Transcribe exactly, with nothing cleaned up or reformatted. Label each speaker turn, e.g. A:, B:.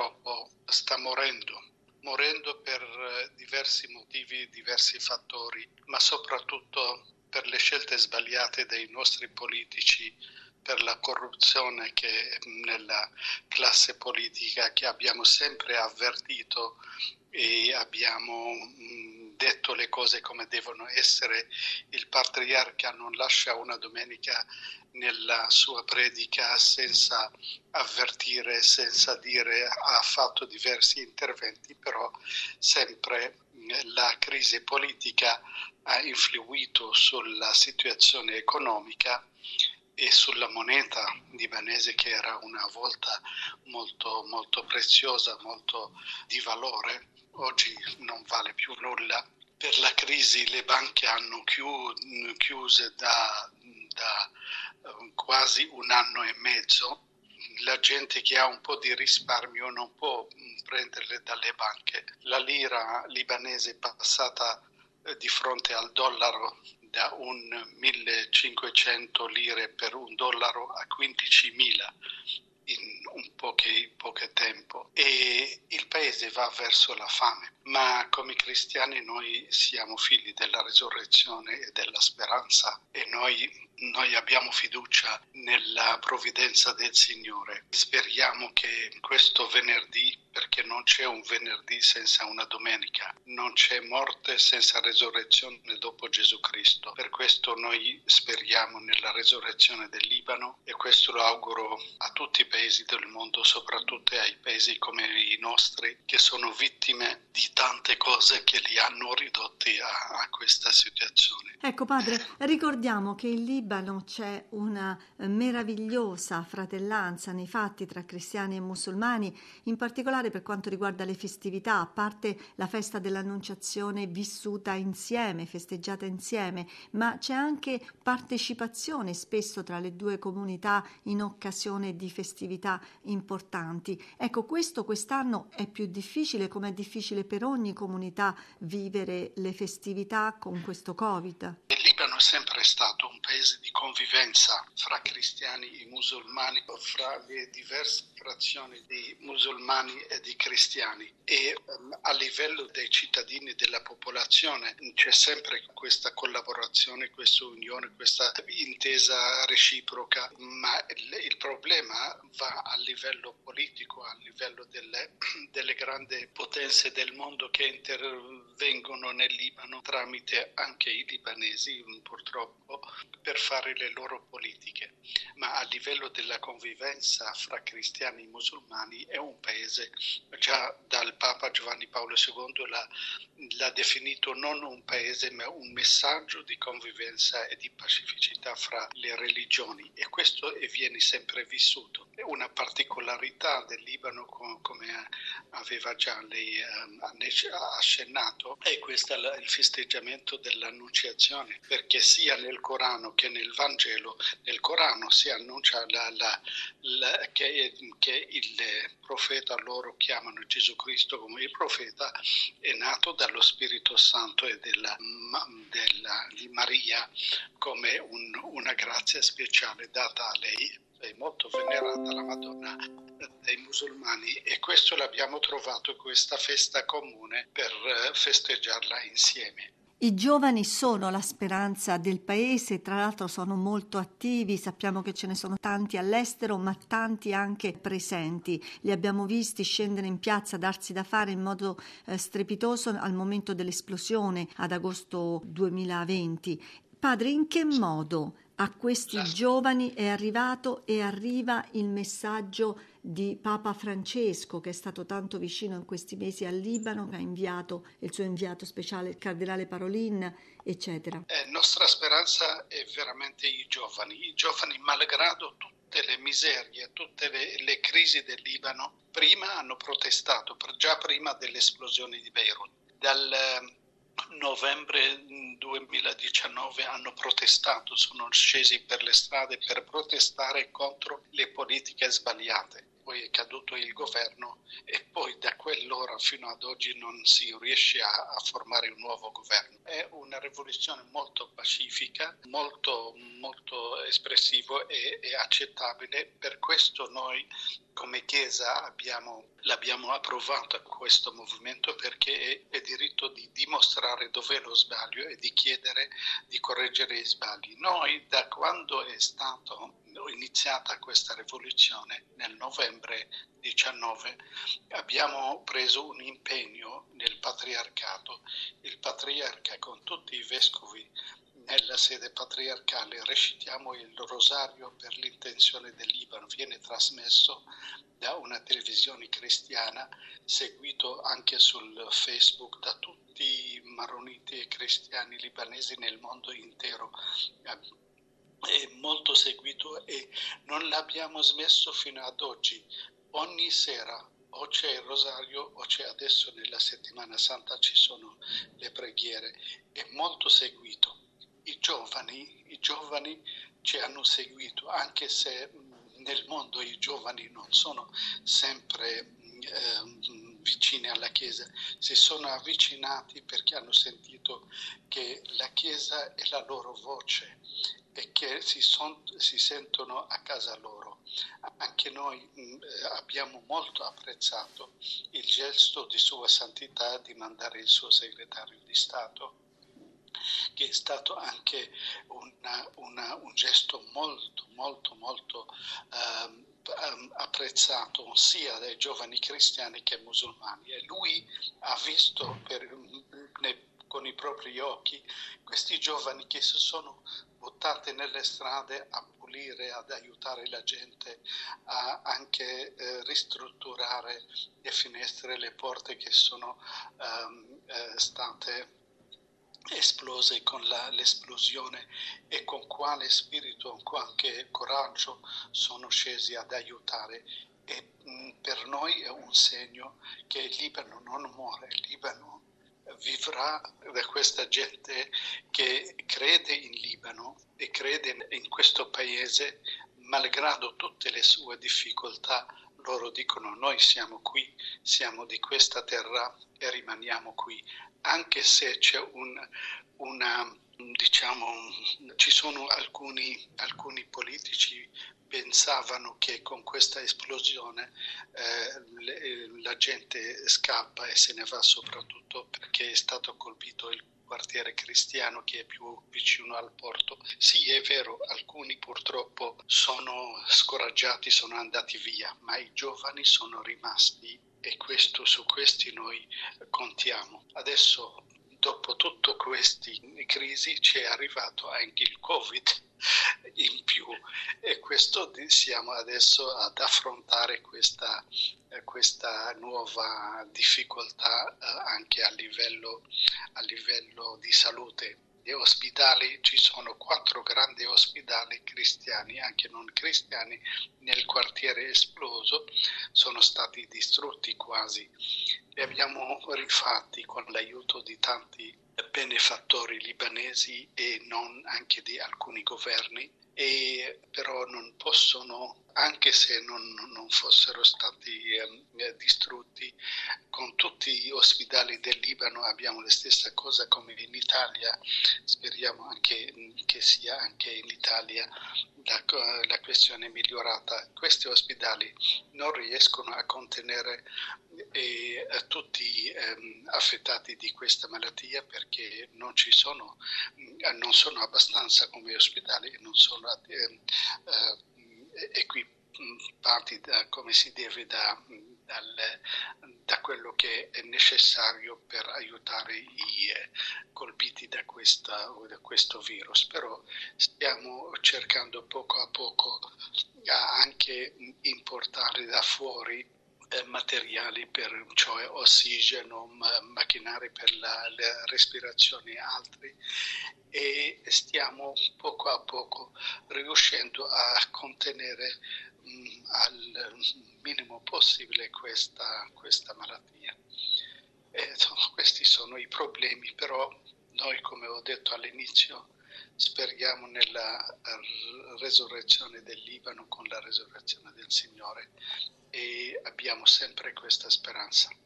A: purtroppo sta morendo, morendo per diversi motivi, diversi fattori, ma soprattutto per le scelte sbagliate dei nostri politici, per la corruzione che nella classe politica che abbiamo sempre avvertito e abbiamo detto le cose come devono essere. Il patriarca non lascia una domenica nella sua predica senza avvertire, senza dire, ha fatto diversi interventi, però sempre la crisi politica ha influito sulla situazione economica e sulla moneta libanese, che era una volta molto, molto preziosa, molto di valore. Oggi non vale più nulla. Per la crisi le banche hanno chiuse da, da quasi un anno e mezzo. La gente che ha un po' di risparmio non può prenderle dalle banche. La lira libanese è passata di fronte al dollaro da un millecinquecento lire per un dollaro a quindicimila in un poche, poche tempo, e il paese va verso la fame. Ma come cristiani noi siamo figli della resurrezione e della speranza, e noi, noi abbiamo fiducia nella provvidenza del Signore. Speriamo che questo venerdì, perché non c'è un venerdì senza una domenica, non c'è morte senza resurrezione dopo Gesù Cristo. Per questo noi speriamo nella resurrezione del Libano, e questo lo auguro a tutti i paesi del mondo, soprattutto ai paesi come i nostri, che sono vittime di tante cose che li hanno ridotti a, a questa situazione.
B: Ecco padre, ricordiamo che in Libano c'è una meravigliosa fratellanza nei fatti tra cristiani e musulmani, in particolare per quanto riguarda le festività, a parte la festa dell'Annunciazione vissuta insieme, festeggiata insieme, ma c'è anche partecipazione spesso tra le due comunità in occasione di festività importanti. Ecco, questo quest'anno è più difficile, come è difficile per ogni comunità vivere le festività con questo Covid.
A: Il Libano è sempre stato un paese di convivenza fra cristiani e musulmani, fra le diverse frazioni di musulmani e di cristiani, e um, a livello dei cittadini, della popolazione, c'è sempre questa collaborazione, questa unione, questa intesa reciproca, ma il, il problema va a livello politico, a livello delle, delle grandi potenze del mondo che intervengono nel Libano tramite anche i libanesi, purtroppo, per fare le loro politiche. Ma a livello della convivenza fra cristiani e musulmani è un paese, già dal Papa Giovanni Paolo secondo l'ha, l'ha definito non un paese ma un messaggio di convivenza e di pacificità fra le religioni, e questo viene sempre vissuto. È una particolarità del Libano, come aveva già lei accennato, è questo il festeggiamento dell'Annunciazione, perché sia nel Corano che nel Vangelo, nel Corano si annuncia la, la, la, che, che il profeta, loro chiamano Gesù Cristo come il profeta, è nato dallo Spirito Santo e della, della, di Maria come un, una grazia speciale data a lei. È molto venerata la Madonna dei musulmani, e questo l'abbiamo trovato, questa festa comune, per festeggiarla insieme.
B: I giovani sono la speranza del paese, tra l'altro sono molto attivi, sappiamo che ce ne sono tanti all'estero, ma tanti anche presenti. Li abbiamo visti scendere in piazza, darsi da fare in modo eh, strepitoso al momento dell'esplosione ad agosto duemilaventi. Padre, in che modo a questi giovani è arrivato e arriva il messaggio di Papa Francesco, che è stato tanto vicino in questi mesi al Libano, che ha inviato il suo inviato speciale, il cardinale Parolin, eccetera?
A: Eh, nostra speranza è veramente i giovani, i giovani malgrado tutte le miserie, tutte le, le crisi del Libano, prima hanno protestato, già prima dell'esplosione di Beirut. Dal novembre duemiladiciannove hanno protestato, sono scesi per le strade per protestare contro le politiche sbagliate. poi è caduto il governo e poi da quell'ora fino ad oggi non si riesce a, a formare un nuovo governo. È una rivoluzione molto pacifica, molto, molto espressiva e, e accettabile. Per questo noi come Chiesa abbiamo, l'abbiamo approvato questo movimento, perché è, è diritto di dimostrare dov'è lo sbaglio e di chiedere di correggere i sbagli. Noi da quando è stato iniziata questa rivoluzione nel novembre diciannove abbiamo preso un impegno nel patriarcato. Il patriarca con tutti i vescovi nella sede patriarcale recitiamo il rosario per l'intenzione del Libano, viene trasmesso da una televisione cristiana, seguito anche sul Facebook da tutti i maroniti e cristiani libanesi nel mondo intero. È molto seguito e non l'abbiamo smesso fino ad oggi. Ogni sera o c'è il rosario o c'è adesso nella settimana santa ci sono le preghiere. È molto seguito. I giovani, i giovani ci hanno seguito, anche se nel mondo i giovani non sono sempre eh, vicini alla Chiesa, si sono avvicinati perché hanno sentito che la Chiesa è la loro voce e che si, son, si sentono a casa loro. Anche noi mh, abbiamo molto apprezzato il gesto di Sua Santità di mandare il suo segretario di Stato, che è stato anche una, una, un gesto molto, molto, molto um, apprezzato sia dai giovani cristiani che musulmani. E lui ha visto per, ne, con i propri occhi questi giovani che si sono buttati nelle strade a pulire, ad aiutare la gente a anche eh, ristrutturare le finestre, le porte che sono um, eh, state esplose con la, l'esplosione, e con quale spirito, con che coraggio sono scesi ad aiutare. E mh, per noi è un segno che il Libano non muore, il Libano vivrà da questa gente che crede in Libano e crede in questo paese, malgrado tutte le sue difficoltà. Loro dicono: noi siamo qui, siamo di questa terra e rimaniamo qui, anche se c'è un, una, diciamo, ci sono alcuni, alcuni politici pensavano che con questa esplosione eh, le, la gente scappa e se ne va, soprattutto perché è stato colpito il quartiere cristiano che è più vicino al porto. Sì, è vero, alcuni purtroppo sono scoraggiati, sono andati via, ma i giovani sono rimasti e questo, su questi noi contiamo. Adesso, dopo tutte queste crisi, ci è arrivato anche il Covid in più e questo siamo adesso ad affrontare questa, questa nuova difficoltà eh, anche a livello, a livello di salute. Gli ospedali, ci sono quattro grandi ospedali cristiani, anche non cristiani, nel quartiere esploso, sono stati distrutti quasi. Li abbiamo rifatti con l'aiuto di tanti benefattori libanesi e non anche di alcuni governi, e però non possono, anche se non, non fossero stati eh, distrutti, con tutti gli ospedali del Libano abbiamo la stessa cosa come in Italia. Speriamo anche che sia anche in Italia la, la questione migliorata. Questi ospedali non riescono a contenere eh, tutti eh, affettati di questa malattia, perché non ci sono, non sono abbastanza come ospedali, non sono eh, eh, equipati da, come si deve da, dal, da quello che è necessario per aiutare i eh, colpiti da, questa, da questo virus. Però stiamo cercando poco a poco a anche importare da fuori materiali per, cioè ossigeno, macchinari per la, la respirazione e altri, e stiamo poco a poco riuscendo a contenere mh, al minimo possibile questa, questa malattia. E, insomma, questi sono i problemi, però noi, come ho detto all'inizio, speriamo nella resurrezione del Libano con la resurrezione del Signore e abbiamo sempre questa speranza.